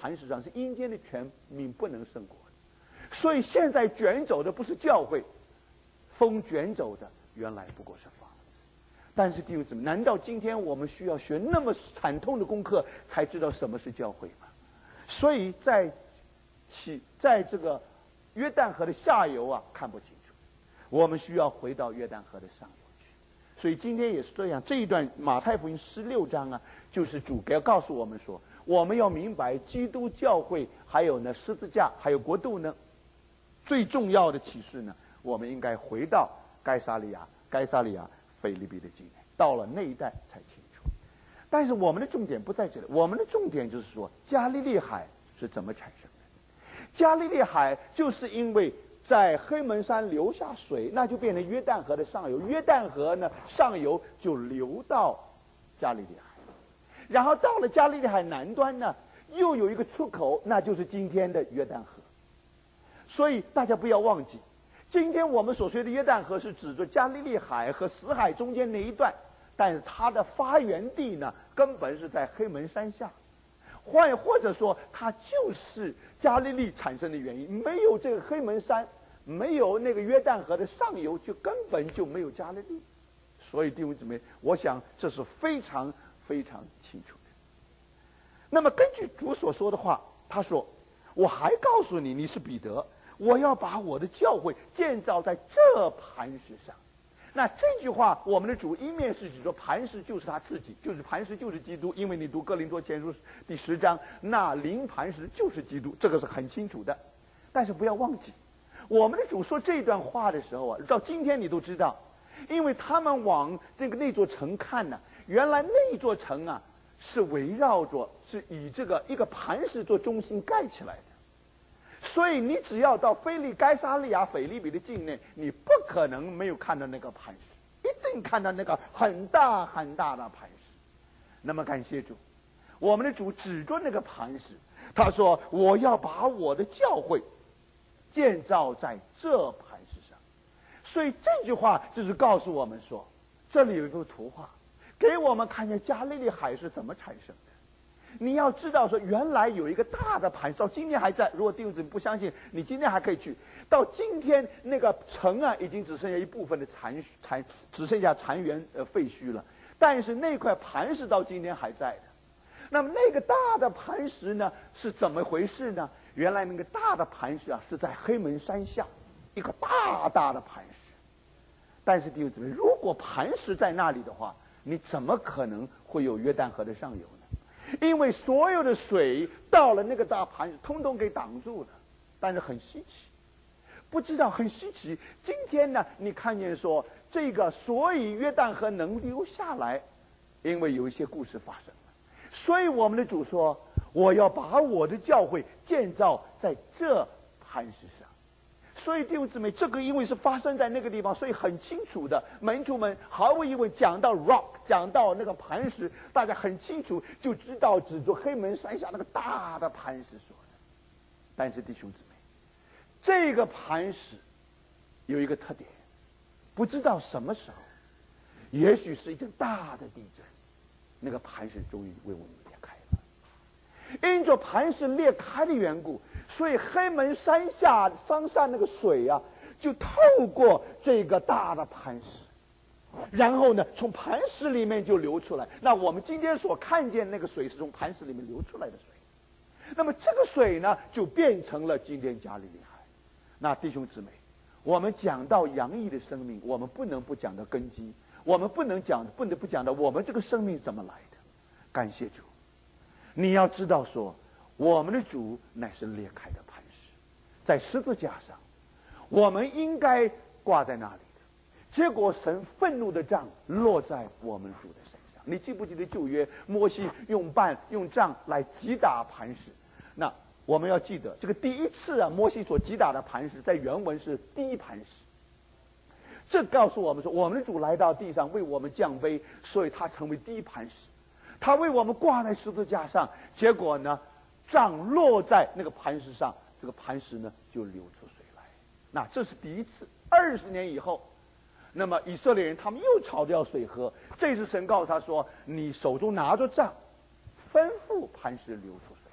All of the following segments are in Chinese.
磐石上是阴间的权柄不能胜过的。所以现在卷走的不是教会，风卷走的原来不过是房子。但是弟兄姊妹，难道今天我们需要学那么惨痛的功课才知道什么是教会吗？所以在这个约旦河的下游啊看不清楚，我们需要回到约旦河的上游去。所以今天也是这样，这一段马太福音16章啊，就是主要告诉我们说，我们要明白基督教会还有呢十字架还有国度呢，最重要的启示呢，我们应该回到该撒利亚腓立比的经验，到了那一代才清楚。但是我们的重点不在这里，我们的重点就是说加利利海是怎么产生的。加利利海就是因为在黑门山流下水，那就变成约旦河的上游，约旦河呢上游就流到加利利海，然后到了加利利海南端呢又有一个出口，那就是今天的约旦河。所以大家不要忘记，今天我们所说的约旦河是指着加利利海和死海中间那一段，但是它的发源地呢根本是在黑门山下，或者说它就是加利利产生的原因。没有这个黑门山，没有那个约旦河的上游，就根本就没有加利利。所以弟兄姊妹，我想这是非常非常清楚的。那么根据主所说的话，他说我还告诉你，你是彼得，我要把我的教会建造在这磐石上。那这句话我们的主一面是指说磐石就是他自己，就是磐石就是基督，因为你读哥林多前书第10章，那灵磐石就是基督，这个是很清楚的。但是不要忘记，我们的主说这段话的时候啊，到今天你都知道，因为他们往那座城看呢，原来那座城啊是围绕着，是以这个一个磐石做中心盖起来的。所以你只要到该撒利亚腓立比的境内，你不可能没有看到那个磐石，一定看到那个很大很大的磐石。那么感谢主，我们的主指着那个磐石，他说我要把我的教会建造在这磐石上。所以这句话就是告诉我们说，这里有一幅图画给我们看见加利利海是怎么产生的。你要知道说，原来有一个大的磐石，到今天还在。如果弟兄姊妹不相信，你今天还可以去。到今天那个城啊，已经只剩下一部分的只剩下残垣废墟了。但是那块磐石到今天还在的。那么那个大的磐石呢，是怎么回事呢？原来那个大的磐石啊，是在黑门山下一个大大的磐石。但是弟兄姊妹，如果磐石在那里的话，你怎么可能会有约旦河的上游呢？因为所有的水到了那个大磐石，通通给挡住了。但是很稀奇，不知道很稀奇。今天呢，你看见说这个，所以约旦河能流下来，因为有一些故事发生了。所以我们的主说，我要把我的教会建造在这磐石上。所以弟兄姊妹，这个因为是发生在那个地方，所以很清楚的，门徒们毫无疑问讲到 rock， 讲到那个磐石，大家很清楚就知道指着黑门山下那个大的磐石说的。但是弟兄姊妹，这个磐石有一个特点，不知道什么时候，也许是一阵大的地震，那个磐石终于为我们裂开了。因着磐石裂开的缘故，所以黑门山下那个水啊，就透过这个大的磐石，然后呢，从磐石里面就流出来。那我们今天所看见那个水是从磐石里面流出来的水，那么这个水呢，就变成了今天加利利海。那弟兄姊妹，我们讲到洋溢的生命，我们不能不讲到根基，我们不能不讲到我们这个生命怎么来的。感谢主，你要知道说，我们的主乃是裂开的磐石，在十字架上，我们应该挂在那里的。结果神愤怒的杖落在我们主的身上。你记不记得旧约摩西用杖来击打磐石？那我们要记得，这个第一次啊，摩西所击打的磐石，在原文是第一磐石。这告诉我们说，我们的主来到地上为我们降卑，所以他成为第一磐石。他为我们挂在十字架上，结果呢，杖落在那个磐石上，这个磐石呢就流出水来。那这是第一次。20年以后，那么以色列人他们又吵掉水河，这次神告诉他说，你手中拿着杖，吩咐磐石流出水来。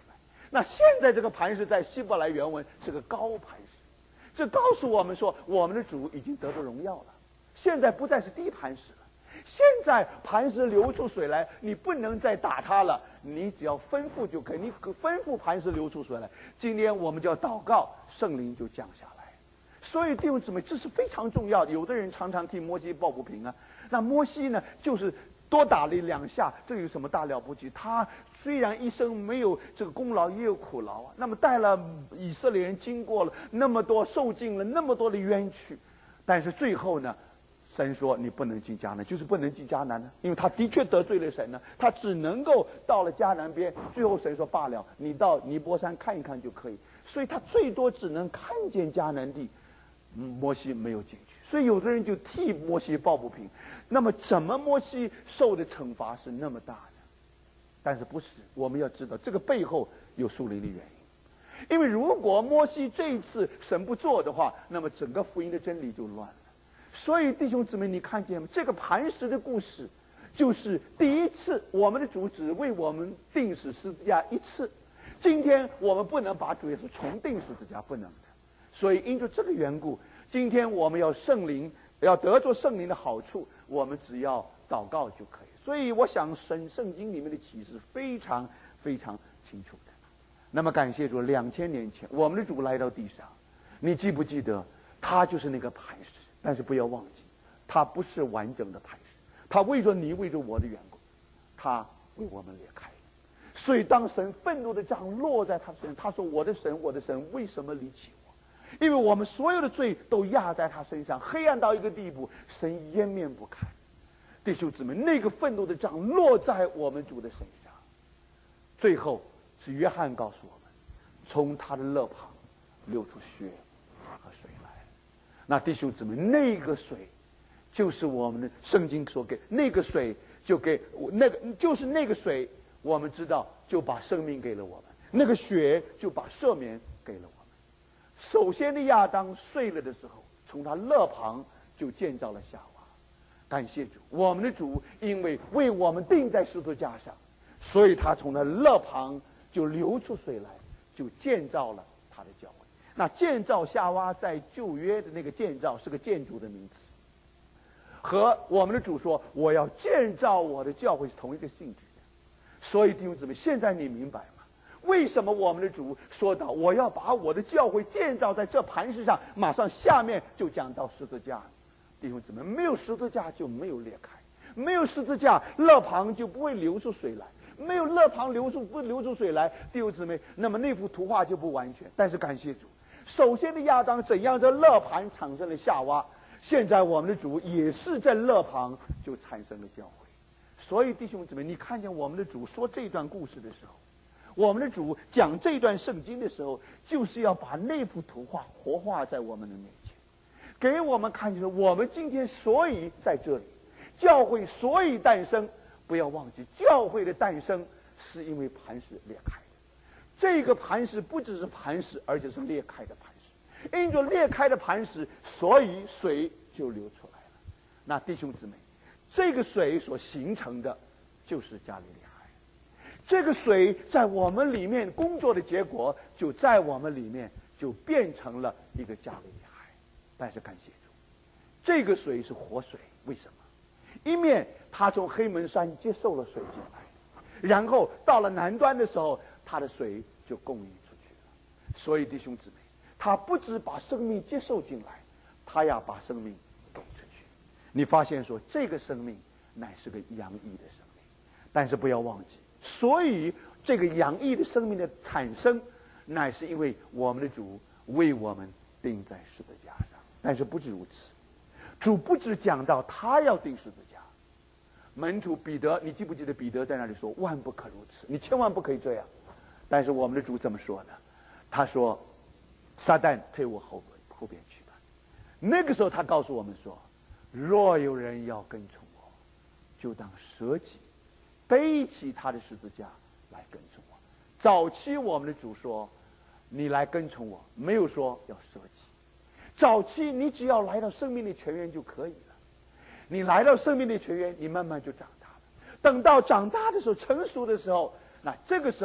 那现在这个磐石在希伯来原文是个高磐石，这告诉我们说，我们的主已经得到荣耀了，现在不再是低磐石了。现在磐石流出水来，你不能再打它了，你只要吩咐就可以，你吩咐磐石流出水来。今天我们就要祷告，圣灵就降下来。所以弟兄姊妹，这是非常重要的。有的人常常替摩西抱不平啊，那摩西呢，就是多打了2下，这有什么大了不起？他虽然一生没有这个功劳，也有苦劳啊。那么带了以色列人经过了那么多，受尽了那么多的冤屈，但是最后呢，神说你不能进迦南，就是不能进迦南呢，因为他的确得罪了神呢，他只能够到了迦南边。最后神说罢了，你到尼泊山看一看就可以，所以他最多只能看见迦南地。摩西没有进去，所以有的人就替摩西抱不平。那么怎么摩西受的惩罚是那么大呢？但是不是，我们要知道这个背后有属灵的原因。因为如果摩西这一次神不做的话，那么整个福音的真理就乱了。所以弟兄姊妹，你看见吗？这个磐石的故事就是第一次我们的主只为我们钉死十字架一次，今天我们不能把主耶稣重钉十字架，不能的。所以因着这个缘故，今天我们要圣灵，要得着圣灵的好处，我们只要祷告就可以。所以我想圣经里面的启示非常非常清楚的。那么感谢主，2000年前我们的主来到地上，你记不记得他就是那个磐石？但是不要忘记，他不是完整的磐石，他为着你为着我的缘故，他为我们裂开了。所以当神愤怒的杖落在他身上，他说我的神我的神，为什么离弃我？因为我们所有的罪都压在他身上，黑暗到一个地步，神掩面不看。弟兄姊妹，那个愤怒的杖落在我们主的身上，最后是约翰告诉我们，从他的肋旁流出血和水来。那弟兄姊妹，那个水就是我们的圣经所给，那个水就给那个，就是那个水，我们知道就把生命给了我们，那个血就把赦免给了我们。首先的亚当睡了的时候，从他肋旁就建造了夏娃。感谢主，我们的主因为为我们钉在十字架上，所以他从他肋旁就流出水来，就建造了他的教会。那建造夏娃在旧约的那个建造是个建筑的名词，和我们的主说我要建造我的教会是同一个性质的。所以弟兄姊妹，现在你明白吗？为什么我们的主说到我要把我的教会建造在这磐石上，马上下面就讲到十字架。弟兄姊妹，没有十字架就没有裂开，没有十字架肋旁就不会流出水来，没有肋旁流出水来，弟兄姊妹，那么那幅图画就不完全。但是感谢主，首先的亚当怎样在肋旁产生了夏娃，现在我们的主也是在肋旁就产生了教会。所以弟兄姊妹，你看见我们的主说这段故事的时候，我们的主讲这段圣经的时候，就是要把那幅图画活化在我们的面前，给我们看见我们今天所以在这里，教会所以诞生。不要忘记，教会的诞生是因为磐石裂开的。这个磐石不只是磐石，而且是裂开的磐石。因着裂开的磐石，所以水就流出来了。那弟兄姊妹，这个水所形成的就是加利利海。这个水在我们里面工作的结果，就在我们里面就变成了一个加利利海。但是感谢主，这个水是活水。为什么？一面他从黑门山接受了水进来，然后到了南端的时候，他的水就供应出去了。所以弟兄姊妹，他不只把生命接受进来，他要把生命给出去。你发现说这个生命乃是个洋溢的生命，但是不要忘记，所以这个洋溢的生命的产生，乃是因为我们的主为我们钉在十字架上。但是不止如此，主不只讲到他要钉十字架，门徒彼得，你记不记得彼得在那里说万不可如此，你千万不可以这样。但是我们的主怎么说呢？他说撒旦退我后边去吧。那个时候他告诉我们说，若有人要跟从我，就当舍己，背起他的十字架来跟从我。早期我们的主说你来跟从我，没有说要舍己。早期你只要来到生命的泉源就可以了，你来到生命的泉源，你慢慢就长大了。等到长大的时候，成熟的时候，那这个时候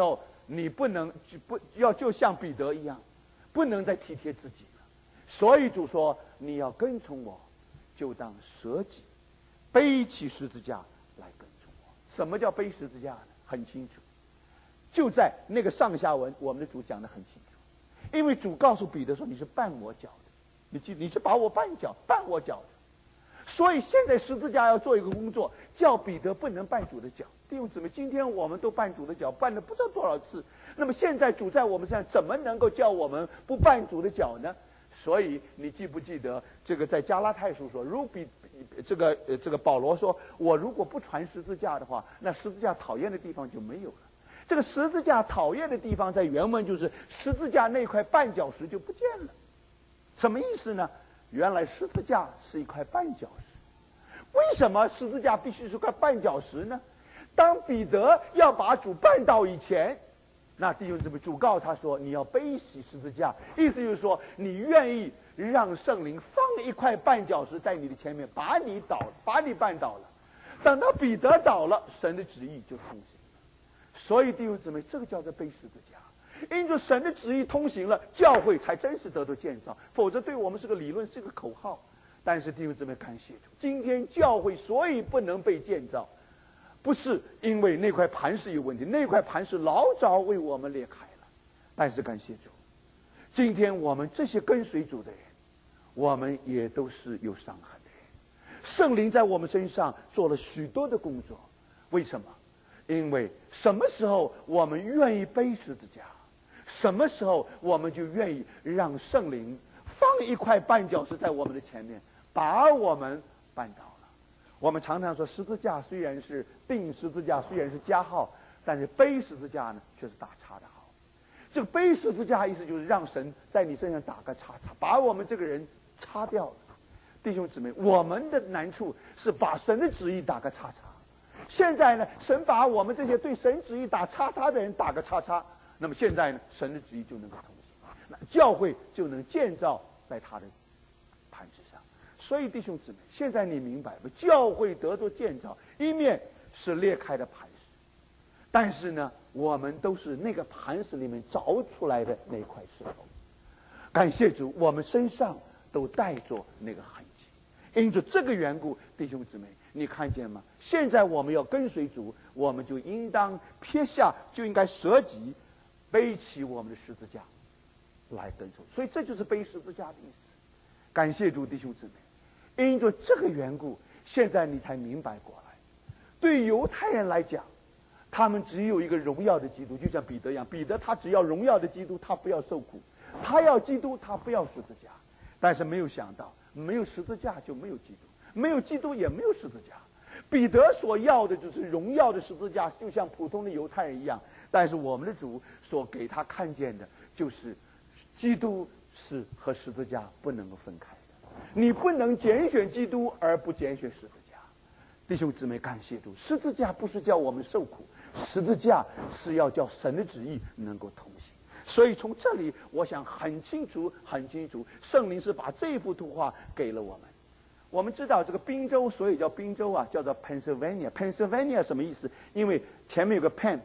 你不能就像彼得一样，不能再体贴自己了。所以主说，你要跟从我，就当舍己，背起十字架来跟从我。什么叫背十字架呢？很清楚，就在那个上下文，我们的主讲得很清楚。因为主告诉彼得说，你是绊我脚的，你是把我绊我脚的。所以现在十字架要做一个工作，叫彼得不能绊主的脚。弟兄姊妹，今天我们都绊主的脚，绊了不知道多少次。那么现在主在我们身上，怎么能够叫我们不绊主的脚呢？所以你记不记得这个在加拉太书说，这个保罗说，我如果不传十字架的话，那十字架讨厌的地方就没有了。这个十字架讨厌的地方，在原文就是十字架那块绊脚石就不见了。什么意思呢？原来十字架是一块绊脚石。为什么十字架必须是块绊脚石呢？当彼得要把主绊倒以前，那弟兄姊妹，主告诉他说，你要背起十字架，意思就是说，你愿意让圣灵放一块绊脚石在你的前面，把你绊倒了。等到彼得倒了，神的旨意就通行了。所以弟兄姊妹，这个叫做背十字架。因着神的旨意通行了，教会才真是得到建造，否则对我们是个理论，是个口号。但是弟兄姊妹，感谢主，今天教会所以不能被建造，不是因为那块磐石有问题，那块磐石老早为我们裂开了。但是感谢主，今天我们这些跟随主的人，我们也都是有伤痕的人。圣灵在我们身上做了许多的工作。为什么？因为什么时候我们愿意背十字架，什么时候我们就愿意让圣灵放一块绊脚石在我们的前面，把我们绊倒了。我们常常说，十字架虽然是钉十字架，虽然是加号，但是背十字架呢，却是打叉的号。这个背十字架意思就是让神在你身上打个叉叉，把我们这个人擦掉了。弟兄姊妹，我们的难处是把神的旨意打个叉叉。现在呢，神把我们这些对神旨意打叉叉的人打个叉叉，那么现在呢，神的旨意就能够通行，那教会就能建造在他的磐石上。所以弟兄姊妹，现在你明白吗？教会得到建造，一面是裂开的磐石，但是呢，我们都是那个磐石里面凿出来的那块石头。感谢主，我们身上都带着那个痕迹。因着这个缘故，弟兄姊妹，你看见吗？现在我们要跟随主，我们就应当撇下，就应该舍己，背起我们的十字架来跟随。所以这就是背十字架的意思。感谢主，弟兄姊妹，因着这个缘故，现在你才明白过来。对犹太人来讲，他们只有一个荣耀的基督，就像彼得一样，彼得他只要荣耀的基督，他不要受苦，他要基督，他不要十字架。但是没有想到，没有十字架就没有基督，没有基督也没有十字架。彼得所要的就是荣耀的十字架，就像普通的犹太人一样。但是我们的主所给他看见的，就是基督是和十字架不能够分开的。你不能拣选基督而不拣选十字架。弟兄姊妹，感谢主，十字架不是叫我们受苦，十字架是要叫神的旨意能够通行。所以从这里我想很清楚，圣灵是把这幅图画给了我们。我们知道这个宾州，所以叫宾州啊，叫做 Pennsylvania。Pennsylvania 什么意思？因为前面有个 Penn，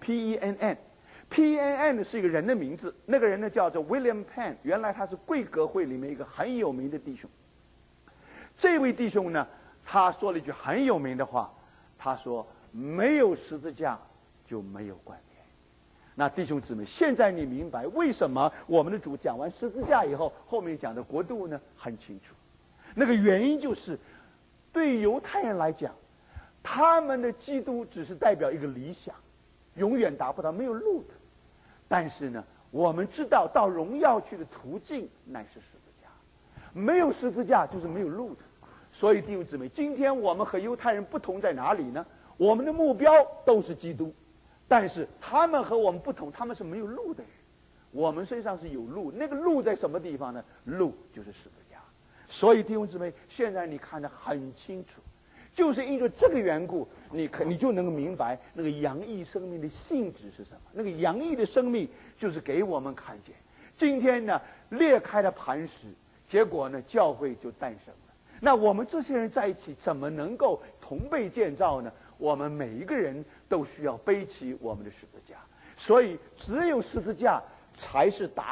P-E-N-N 是一个人的名字，那个人呢叫做 William Penn， 原来他是贵格会里面一个很有名的弟兄。这位弟兄呢，他说了一句很有名的话，他说没有十字架就没有冠冕。那弟兄姊妹，现在你明白为什么我们的主讲完十字架以后，后面讲的国度呢？很清楚，那个原因就是对犹太人来讲，他们的基督只是代表一个理想，永远达不到，没有路的。但是呢，我们知道到荣耀去的途径乃是十字架，没有十字架就是没有路的。所以弟兄姊妹，今天我们和犹太人不同在哪里呢？我们的目标都是基督，但是他们和我们不同，他们是没有路的人，我们身上是有路。那个路在什么地方呢？路就是十字架。所以弟兄姊妹，现在你看得很清楚，就是因为这个缘故，你就能够明白那个洋溢生命的性质是什么。那个洋溢的生命就是给我们看见，今天呢裂开了磐石，结果呢教会就诞生了。那我们这些人在一起，怎么能够同被建造呢？我们每一个人都需要背起我们的十字架。 所以只有十字架才是答